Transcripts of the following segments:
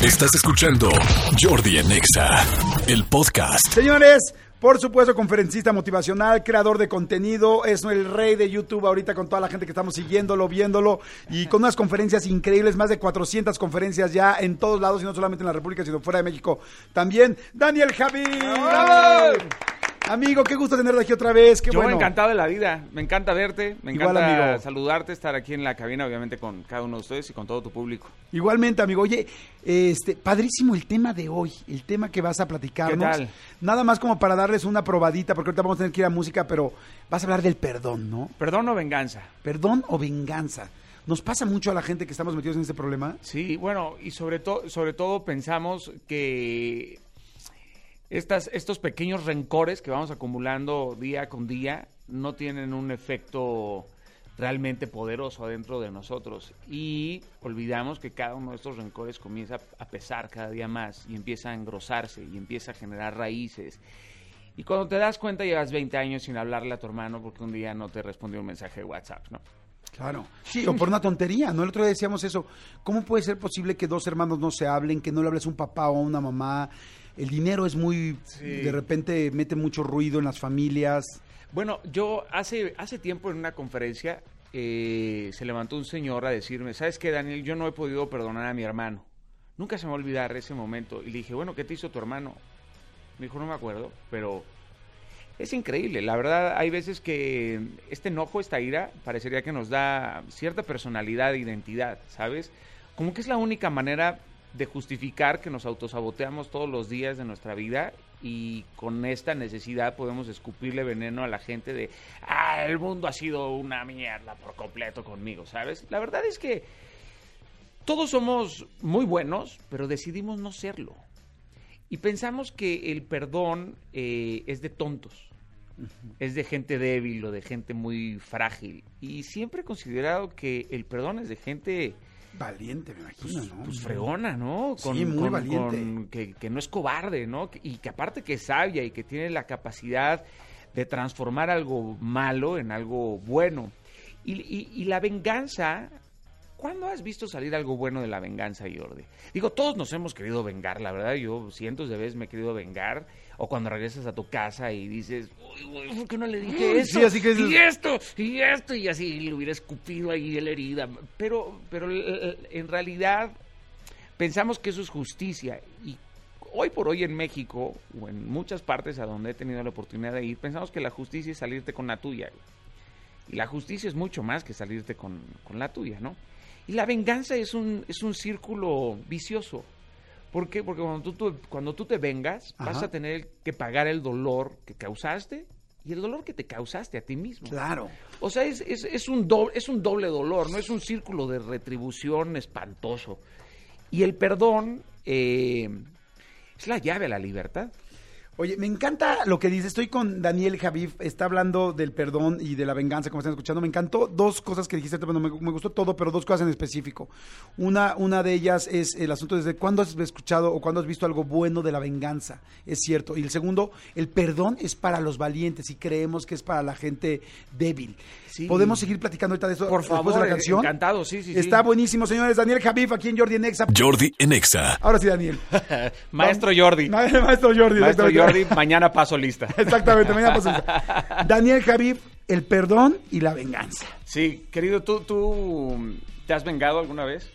Estás escuchando Jordi en Exa, el podcast. Señores, por supuesto, conferencista motivacional, creador de contenido, es el rey de YouTube ahorita con toda la gente que estamos siguiéndolo, viéndolo, y con unas conferencias increíbles, más de 400 conferencias ya en todos lados, y no solamente en la República, sino fuera de México también. Daniel Javid. ¡Bravo! Amigo, qué gusto tenerte aquí otra vez. Qué Yo bueno. encantado de la vida, me encanta verte, me Igual, encanta amigo. saludarte, estar aquí en la cabina, obviamente con cada uno de ustedes y con todo tu público. Igualmente, amigo. Oye, padrísimo el tema de hoy, el tema que vas a platicarnos. ¿Qué tal? Nada más como para darles una probadita, porque ahorita vamos a tener que ir a música, pero vas a hablar del perdón, ¿no? ¿Perdón o venganza? ¿Perdón o venganza? ¿Nos pasa mucho a la gente que estamos metidos en este problema? Sí, bueno, y sobre todo pensamos que estos pequeños rencores que vamos acumulando día con día no tienen un efecto realmente poderoso adentro de nosotros, y olvidamos que cada uno de estos rencores comienza a pesar cada día más y empieza a engrosarse y empieza a generar raíces. Y cuando te das cuenta llevas 20 años sin hablarle a tu hermano porque un día no te respondió un mensaje de WhatsApp, ¿no? Claro. Sí, o por una tontería, ¿no? El otro día decíamos eso. ¿Cómo puede ser posible que dos hermanos no se hablen, que no le hables a un papá o a una mamá? El dinero es muy... Sí. De repente mete mucho ruido en las familias. Bueno, yo hace tiempo en una conferencia se levantó un señor a decirme, ¿sabes qué, Daniel? Yo no he podido perdonar a mi hermano. Nunca se me va a olvidar ese momento. Y le dije, bueno, ¿qué te hizo tu hermano? Me dijo, no me acuerdo, pero es increíble. La verdad, hay veces que este enojo, esta ira, parecería que nos da cierta personalidad e identidad, ¿sabes? Como que es la única manera de justificar que nos autosaboteamos todos los días de nuestra vida, y con esta necesidad podemos escupirle veneno a la gente de, el mundo ha sido una mierda por completo conmigo, ¿sabes? La verdad es que todos somos muy buenos, pero decidimos no serlo. Y pensamos que el perdón es de tontos, es de gente débil o de gente muy frágil. Y siempre he considerado que el perdón es de gente... Valiente, me imagino, ¿no? Pues fregona, ¿no? Sí, muy valiente. Que no es cobarde, ¿no? Y que aparte que es sabia y que tiene la capacidad de transformar algo malo en algo bueno. Y la venganza... ¿Cuándo has visto salir algo bueno de la venganza, Jordi? Digo, todos nos hemos querido vengar, la verdad. Yo cientos de veces me he querido vengar. O cuando regresas a tu casa y dices, uy, ¿por qué no le dije eso? Sí, así que y esto, y así le hubiera escupido ahí en la herida. Pero en realidad pensamos que eso es justicia. Y hoy por hoy en México, o en muchas partes a donde he tenido la oportunidad de ir, pensamos que la justicia es salirte con la tuya. Y la justicia es mucho más que salirte con la tuya, ¿no? Y la venganza es un círculo vicioso. ¿Por qué? Porque cuando tú te vengas, Ajá, vas a tener que pagar el dolor que causaste y el dolor que te causaste a ti mismo. Claro. O sea, es un doble dolor, no es un círculo de retribución espantoso. Y el perdón es la llave a la libertad. Oye, me encanta lo que dice. Estoy con Daniel Javid, está hablando del perdón y de la venganza, como están escuchando. Me encantó dos cosas que dijiste, bueno, me gustó todo, pero dos cosas en específico. Una de ellas es el asunto desde cuándo has escuchado o cuándo has visto algo bueno de la venganza. Es cierto. Y el segundo, el perdón es para los valientes y creemos que es para la gente débil. Sí. ¿Podemos seguir platicando ahorita de eso Por después favor, de la canción? encantado, sí. Está buenísimo, señores. Daniel Javid aquí en Jordi en Exa. Jordi en Exa. Ahora sí, Daniel. Maestro Jordi. Maestro Jordi. Maestro exactamente. Jordi, mañana paso lista. Exactamente, mañana pasamos. Daniel Javid, el perdón y la venganza. Sí, querido, ¿tú te has vengado alguna vez?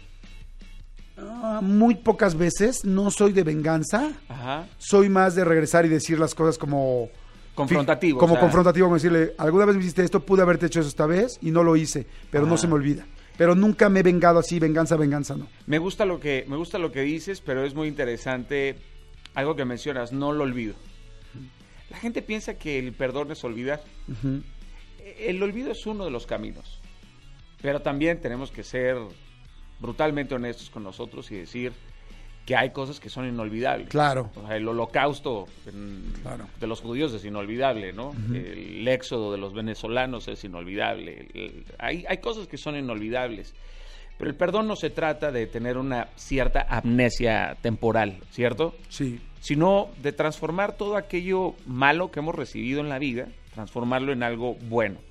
Muy pocas veces, no soy de venganza, Ajá. soy más de regresar y decir las cosas como... Confrontativo. Como o sea, confrontativo, como decirle, alguna vez me hiciste esto, pude haberte hecho eso esta vez y no lo hice, pero no se me olvida. Pero nunca me he vengado así, venganza, no. Me gusta lo que dices, pero es muy interesante algo que mencionas, no lo olvido. La gente piensa que el perdón es olvidar. Uh-huh. El olvido es uno de los caminos, pero también tenemos que ser brutalmente honestos con nosotros y decir que hay cosas que son inolvidables. Claro. O sea, el holocausto Claro. de los judíos es inolvidable, ¿no? Uh-huh. El éxodo de los venezolanos es inolvidable. Hay cosas que son inolvidables. Pero el perdón no se trata de tener una cierta amnesia temporal, ¿cierto? Sí. Sino de transformar todo aquello malo que hemos recibido en la vida, transformarlo en algo bueno.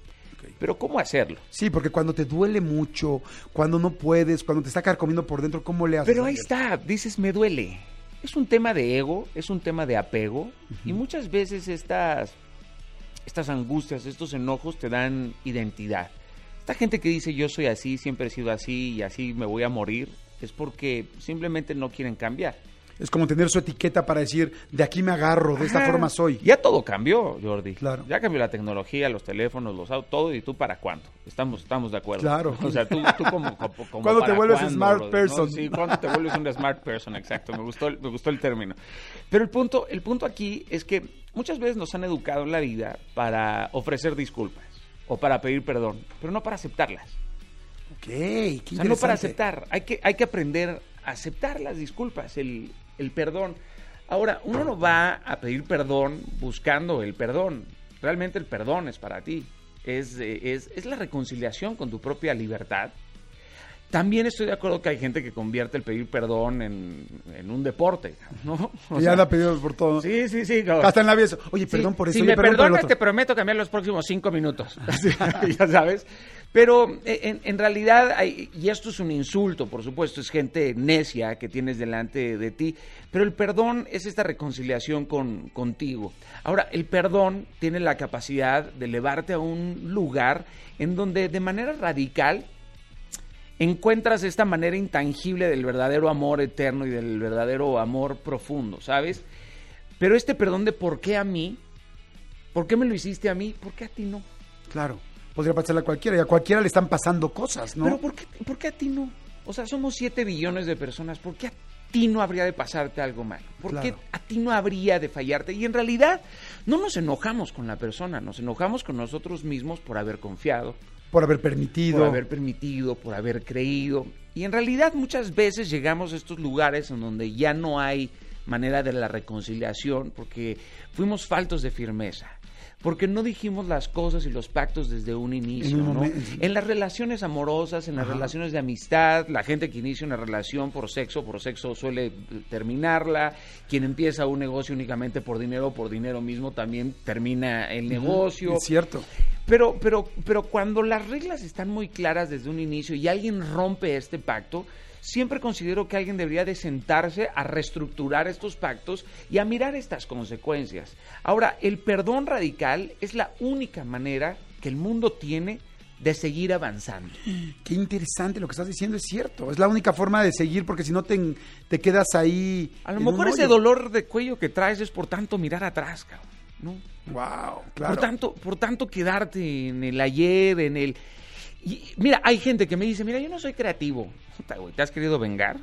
Pero ¿cómo hacerlo? Sí, porque cuando te duele mucho, cuando no puedes, cuando te está carcomiendo por dentro, ¿cómo le haces? Pero ahí está, dices, me duele. Es un tema de ego, es un tema de apego, y muchas veces estas angustias, estos enojos te dan identidad. Esta gente que dice yo soy así, siempre he sido así y así me voy a morir, es porque simplemente no quieren cambiar. Es como tener su etiqueta para decir, de aquí me agarro, de esta Ajá. forma soy. Ya todo cambió, Jordi. Claro. Ya cambió la tecnología, los teléfonos, los autos, todo, y tú para cuándo. Estamos de acuerdo. Claro. O sea, tú como ¿Cuándo te para vuelves cuándo, smart brother, person? ¿no? Sí, ¿cuándo te vuelves una smart person? Exacto, me gustó el término. Pero el punto aquí es que muchas veces nos han educado en la vida para ofrecer disculpas o para pedir perdón, pero no para aceptarlas. Ok, qué interesante. O sea, no para aceptar, hay que aprender a aceptar las disculpas, el perdón. Ahora, uno no va a pedir perdón buscando el perdón. Realmente el perdón es para ti. Es la reconciliación con tu propia libertad. También estoy de acuerdo que hay gente que convierte el pedir perdón en un deporte, ¿no? O Ya anda pedido por todo. Sí. Hasta en la vida. Oye, perdón por eso. Si oye, me perdón por el perdonas, otro. te prometo cambiar los próximos 5 minutos. Ya sabes. Pero en realidad, y esto es un insulto, por supuesto, es gente necia que tienes delante de ti, pero el perdón es esta reconciliación contigo. Ahora, el perdón tiene la capacidad de elevarte a un lugar en donde de manera radical encuentras esta manera intangible del verdadero amor eterno y del verdadero amor profundo, ¿sabes? Pero este perdón de ¿por qué a mí? ¿Por qué me lo hiciste a mí? ¿Por qué a ti no? Claro, podría pasarle a cualquiera y a cualquiera le están pasando cosas, ¿no? Pero ¿por qué a ti no? O sea, somos 7 billones de personas, ¿por qué a ti no habría de pasarte algo malo? ¿Por Claro. qué a ti no habría de fallarte? Y en realidad no nos enojamos con la persona, nos enojamos con nosotros mismos por haber confiado, Por haber permitido. por haber permitido, por haber creído. Y en realidad muchas veces llegamos a estos lugares en donde ya no hay manera de la reconciliación porque fuimos faltos de firmeza, porque no dijimos las cosas y los pactos desde un inicio, En un ¿no? momento. En las relaciones amorosas, en las relaciones de amistad, la gente que inicia una relación por sexo suele terminarla. Quien empieza un negocio únicamente por dinero mismo también termina el negocio. Es cierto. Pero cuando las reglas están muy claras desde un inicio y alguien rompe este pacto, siempre considero que alguien debería de sentarse a reestructurar estos pactos y a mirar estas consecuencias. Ahora, el perdón radical es la única manera que el mundo tiene de seguir avanzando. Qué interesante lo que estás diciendo, es cierto. Es la única forma de seguir porque si no te quedas ahí. A lo en mejor un ese hoyo. dolor de cuello que traes es por tanto mirar atrás, cabrón, ¿no? Wow, claro. Por tanto quedarte en el ayer, en el... Y mira, hay gente que me dice, mira, yo no soy creativo. Puta, güey, ¿te has querido vengar?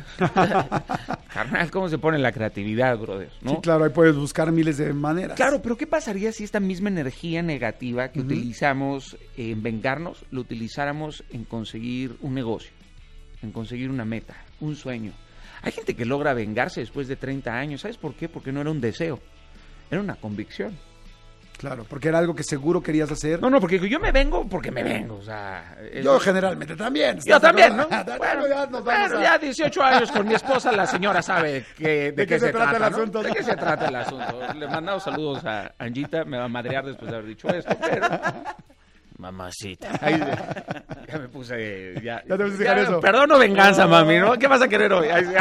Carnal, ¿cómo se pone la creatividad, brother? ¿No? Sí, claro, ahí puedes buscar miles de maneras. Claro, pero ¿qué pasaría si esta misma energía negativa que utilizamos en vengarnos, lo utilizáramos en conseguir un negocio, en conseguir una meta, un sueño? Hay gente que logra vengarse después de 30 años. ¿Sabes por qué? Porque no era un deseo, era una convicción. Claro, porque era algo que seguro querías hacer. No, porque yo me vengo porque me vengo, o sea... Yo generalmente también. Yo ¿estás de también, ¿no? acuerdo? Bueno, ya nos vamos a- ya 18 años con mi esposa, la señora sabe de qué se trata el ¿no? asunto. ¿De qué se trata el asunto? Le mandamos saludos a Angita, me va a madrear después de haber dicho esto, pero... Mamacita. Ay, ya me puse... Ya te pusiste con eso. Perdón o venganza, mami, ¿no? ¿Qué vas a querer hoy? Ay,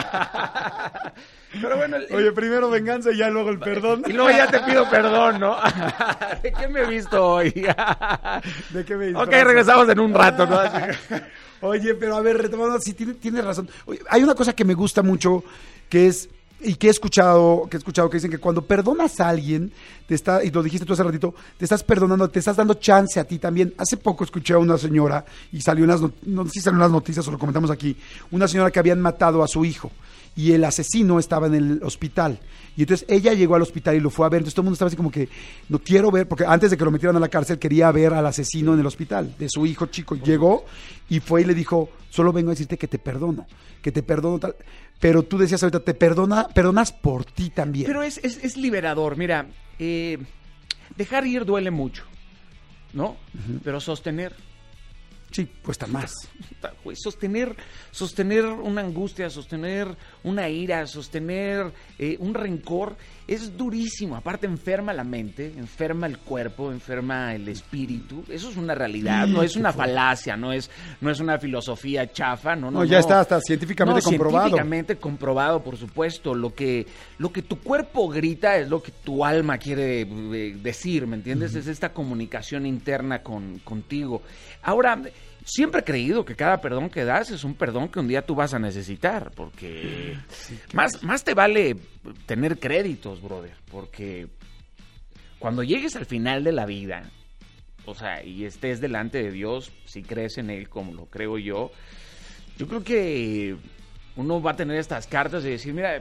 pero bueno... Oye, primero venganza y ya luego el perdón. Y luego ya te pido perdón, ¿no? ¿De qué me he visto hoy? ¿De qué me Ok, disfrazo? regresamos en un rato, ¿no? Oye, pero a ver, retomando, sí, tienes razón. Oye, hay una cosa que me gusta mucho, que es, y que he escuchado que dicen que cuando perdonas a alguien, y lo dijiste tú hace ratito, te estás perdonando, te estás dando chance a ti también. Hace poco escuché a una señora, y salió no sé si salió en las noticias o lo comentamos aquí, una señora que habían matado a su hijo, y el asesino estaba en el hospital. Y entonces ella llegó al hospital y lo fue a ver. Entonces todo el mundo estaba así como que, no quiero ver, porque antes de que lo metieran a la cárcel quería ver al asesino en el hospital, de su hijo chico. Llegó y fue y le dijo, solo vengo a decirte que te perdono tal. Pero tú decías ahorita, perdonas por ti también. Pero es liberador, mira, dejar ir duele mucho, ¿no? Pero sostener Sí, cuesta más. Güey, sostener una angustia, sostener una ira, sostener un rencor es durísimo. Aparte enferma la mente, enferma el cuerpo, enferma el espíritu. Eso es una realidad, no es una falacia, no es una filosofía chafa. No, ya está hasta científicamente comprobado. Científicamente comprobado, por supuesto. Lo que tu cuerpo grita es lo que tu alma quiere decir, ¿me entiendes? Es esta comunicación interna contigo. Ahora, siempre he creído que cada perdón que das es un perdón que un día tú vas a necesitar, porque más te vale tener créditos, brother, porque cuando llegues al final de la vida, o sea, y estés delante de Dios, si crees en Él como lo creo yo creo que uno va a tener estas cartas de decir, mira,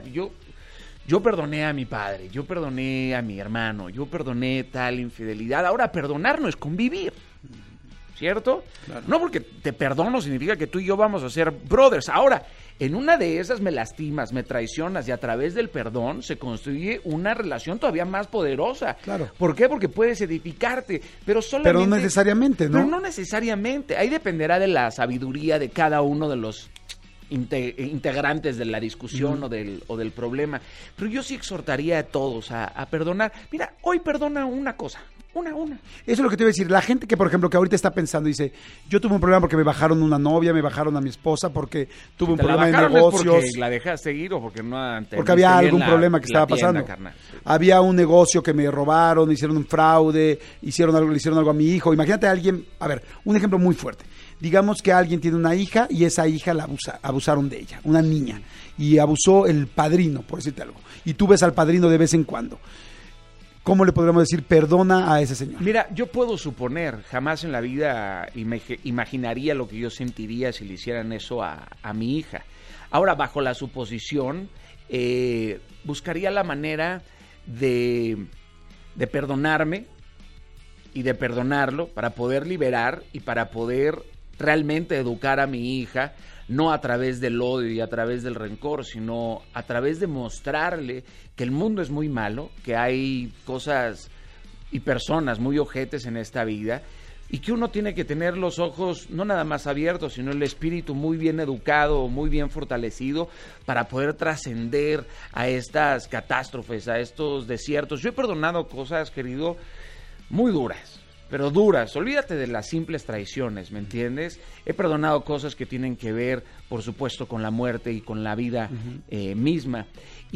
yo perdoné a mi padre, yo perdoné a mi hermano, yo perdoné tal infidelidad. Ahora, perdonar no es convivir, ¿cierto? Claro. No porque te perdono significa que tú y yo vamos a ser brothers. Ahora, en una de esas me lastimas, me traicionas y a través del perdón se construye una relación todavía más poderosa. Claro. ¿Por qué? Porque puedes edificarte, pero solamente... Pero no necesariamente, ¿no? Pero no necesariamente. Ahí dependerá de la sabiduría de cada uno de los integrantes de la discusión o del problema. Pero yo sí exhortaría a todos a perdonar. Mira, hoy perdona una cosa. Una. Eso es lo que te iba a decir. La gente que, por ejemplo, que ahorita está pensando, dice, yo tuve un problema porque me bajaron una novia, me bajaron a mi esposa porque tuve un problema de negocios. ¿Porque la dejaste seguir o porque no? Porque había algún problema que estaba pasando. Sí. Había un negocio que me robaron, hicieron un fraude, le hicieron algo a mi hijo. Imagínate a alguien, a ver, un ejemplo muy fuerte. Digamos que alguien tiene una hija y esa hija abusaron de ella, una niña, y abusó el padrino, por decirte algo. Y tú ves al padrino de vez en cuando. ¿Cómo le podríamos decir perdona a ese señor? Mira, yo puedo suponer, jamás en la vida imaginaría lo que yo sentiría si le hicieran eso a mi hija. Ahora, bajo la suposición, buscaría la manera de perdonarme y de perdonarlo para poder liberar y para poder realmente educar a mi hija, no a través del odio y a través del rencor, sino a través de mostrarle que el mundo es muy malo, que hay cosas y personas muy ojetes en esta vida y que uno tiene que tener los ojos no nada más abiertos, sino el espíritu muy bien educado, muy bien fortalecido para poder trascender a estas catástrofes, a estos desiertos. Yo he perdonado cosas, querido, muy duras. Pero duras, olvídate de las simples traiciones, ¿me entiendes? He perdonado cosas que tienen que ver, por supuesto, con la muerte y con la vida misma.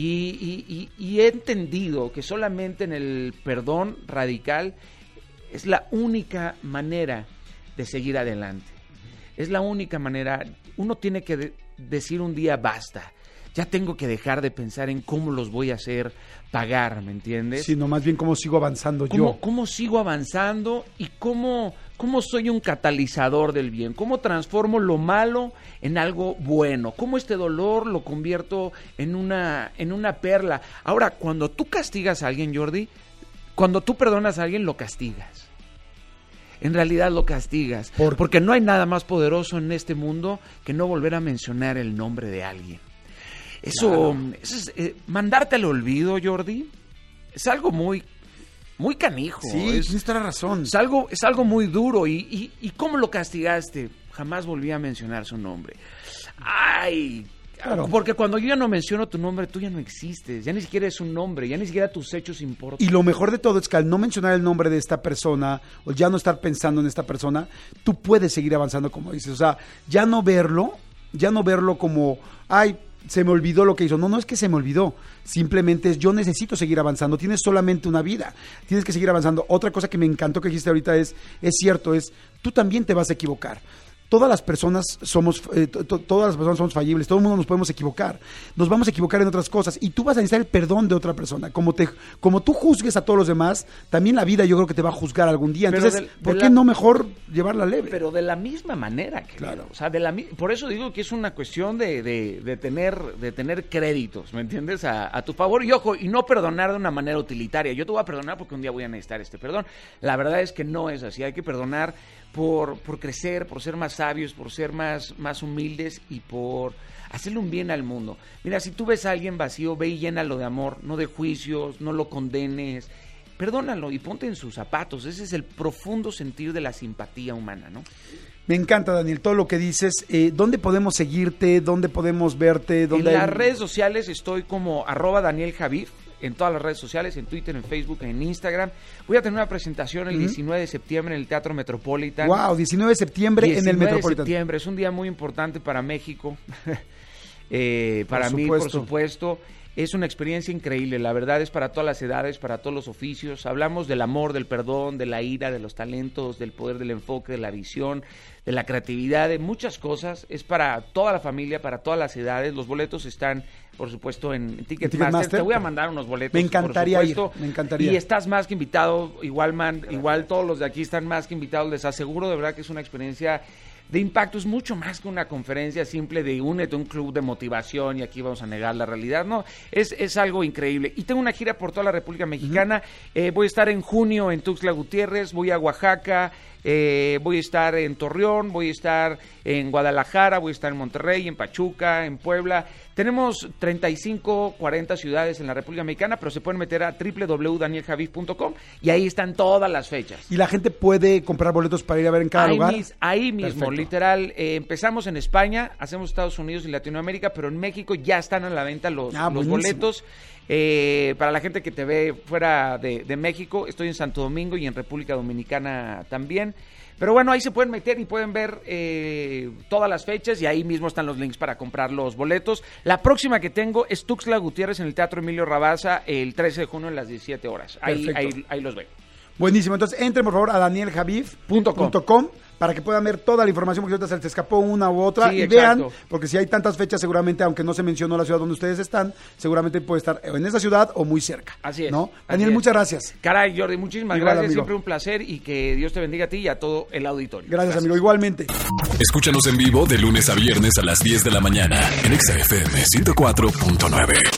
Y he entendido que solamente en el perdón radical es la única manera de seguir adelante. Es la única manera. Uno tiene que decir un día basta. Ya tengo que dejar de pensar en cómo los voy a hacer pagar, ¿me entiendes? Sino más bien cómo sigo avanzando yo. ¿Cómo sigo avanzando y cómo soy un catalizador del bien? ¿Cómo transformo lo malo en algo bueno? ¿Cómo este dolor lo convierto en una perla? Ahora, cuando tú castigas a alguien, Jordi, cuando tú perdonas a alguien, lo castigas. En realidad lo castigas. Porque no hay nada más poderoso en este mundo que no volver a mencionar el nombre de alguien. Eso es, mandarte al olvido, Jordi, es algo muy canijo. Sí, tienes toda la razón. Es algo muy duro. ¿Y cómo lo castigaste? Jamás volví a mencionar su nombre. Ay, claro. Porque cuando yo ya no menciono tu nombre, tú ya no existes. Ya ni siquiera es un nombre, ya ni siquiera tus hechos importan. Y lo mejor de todo es que al no mencionar el nombre de esta persona, o ya no estar pensando en esta persona, tú puedes seguir avanzando, como dices. O sea, ya no verlo como, ay, se me olvidó lo que hizo. No es que se me olvidó. Simplemente es, yo necesito seguir avanzando. Tienes solamente una vida. Tienes que seguir avanzando. Otra cosa que me encantó que dijiste ahorita es cierto, tú también te vas a equivocar. Todas las personas somos fallibles, todo el mundo nos podemos equivocar, nos vamos a equivocar en otras cosas y tú vas a necesitar el perdón de otra persona, como tú juzgues a todos los demás, también la vida yo creo que te va a juzgar algún día, entonces, ¿por qué no mejor llevarla leve? Pero de la misma manera, querido. Claro. O sea, por eso digo que es una cuestión de tener créditos, ¿me entiendes? A tu favor y ojo, y no perdonar de una manera utilitaria, yo te voy a perdonar porque un día voy a necesitar este perdón, la verdad es que no es así, hay que perdonar por crecer, por ser más sabios, por ser más humildes y por hacerle un bien al mundo. Mira, si tú ves a alguien vacío, ve y llénalo de amor, no de juicios, no lo condenes, perdónalo y ponte en sus zapatos. Ese es el profundo sentir de la simpatía humana, ¿no? Me encanta, Daniel, todo lo que dices. ¿Dónde podemos seguirte? ¿Dónde podemos verte? ¿Dónde En las redes sociales estoy como @DanielJavif, en todas las redes sociales, en Twitter, en Facebook, en Instagram. Voy a tener una presentación el 19 de septiembre en el Teatro Metropolitan. Wow, 19 de septiembre en el Metropolitan. 19 de septiembre, es un día muy importante para México, para mí, por supuesto. Es una experiencia increíble, la verdad es para todas las edades, para todos los oficios. Hablamos del amor, del perdón, de la ira, de los talentos, del poder del enfoque, de la visión, de la creatividad, de muchas cosas. Es para toda la familia, para todas las edades. Los boletos están, por supuesto, en Ticketmaster. Te voy a mandar unos boletos, me encantaría por supuesto. Me encantaría. Y estás más que invitado, igual todos los de aquí están más que invitados. Les aseguro de verdad que es una experiencia de impacto, es mucho más que una conferencia simple de únete a un club de motivación y aquí vamos a negar la realidad, no, es algo increíble. Y tengo una gira por toda la República Mexicana, voy a estar en junio en Tuxtla Gutiérrez, voy a Oaxaca, voy a estar en Torreón, voy a estar en Guadalajara, voy a estar en Monterrey, en Pachuca, en Puebla. Tenemos 35, 40 ciudades en la República Mexicana, pero se pueden meter a www.danieljaviv.com y ahí están todas las fechas. ¿Y la gente puede comprar boletos para ir a ver en cada lugar? Ahí mismo, Perfecto. Literal. Empezamos en España, hacemos Estados Unidos y Latinoamérica, pero en México ya están a la venta los boletos. Para la gente que te ve fuera de México, estoy en Santo Domingo y en República Dominicana también. Pero bueno, ahí se pueden meter y pueden ver todas las fechas y ahí mismo están los links para comprar los boletos. La próxima que tengo es Tuxtla Gutiérrez en el Teatro Emilio Rabasa el 13 de junio a las 17 horas. Ahí los veo. Buenísimo, entonces entren por favor a danieljaviv.com para que puedan ver toda la información, porque ahorita se les escapó una u otra, y vean, porque si hay tantas fechas, seguramente, aunque no se mencionó la ciudad donde ustedes están, seguramente puede estar en esa ciudad o muy cerca. Así es. ¿No? Daniel, muchas gracias. Caray, Jordi, muchísimas gracias, amigo. Siempre un placer y que Dios te bendiga a ti y a todo el auditorio. Gracias, amigo, igualmente. Escúchanos en vivo de lunes a viernes a las 10 de la mañana en XFM 104.9.